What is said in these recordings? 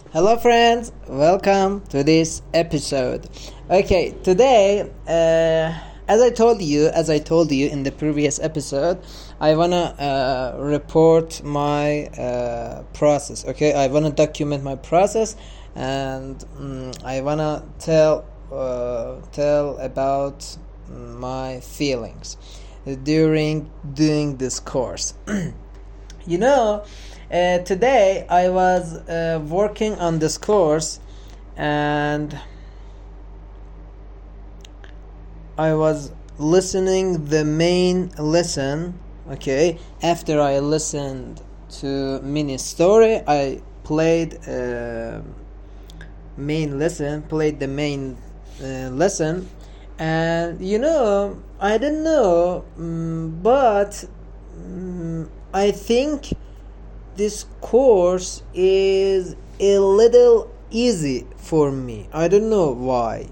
Hello, friends. Welcome to this episode. Okay, today, as I told you in the previous episode, I wanna report my process. Okay, I wanna document my process, and I wanna tell about my feelings during doing this course. You know, today I was working on this course, and I was listening the main lesson. Okay, after I listened to mini story, I played the main lesson, and I don't know, but I think this course is a little easy for me. I don't know why,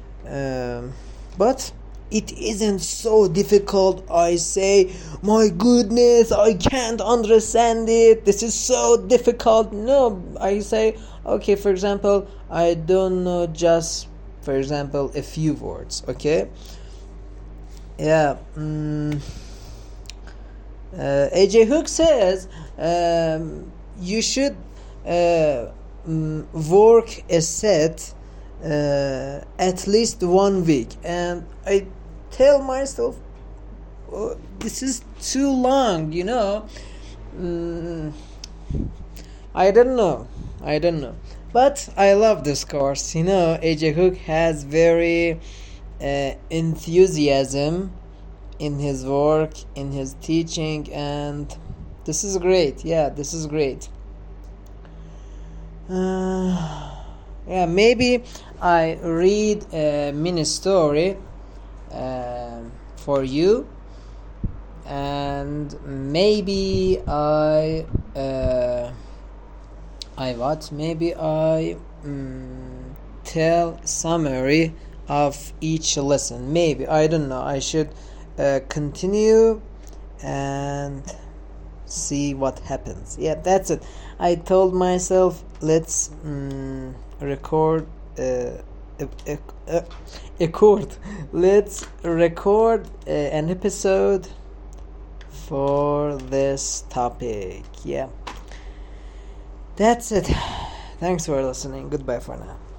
but it isn't so difficult. I say, my goodness, I can't understand it, this is so difficult. No, I say, okay, for example, I don't know, just for example, a few words. Okay, yeah. AJ Hook says you should work a set at least 1 week, and I tell myself, oh, this is too long. I don't know, but I love this course. AJ Hook has very enthusiasm in his work, in his teaching, and this is great. Yeah, this is great. Maybe I read a mini story for you, and maybe I tell summary of each lesson. Maybe, I don't know, I should continue and see what happens. Yeah, that's it. I told myself, let's record let's record an episode for this topic. Yeah, that's it. Thanks for listening. Goodbye for now.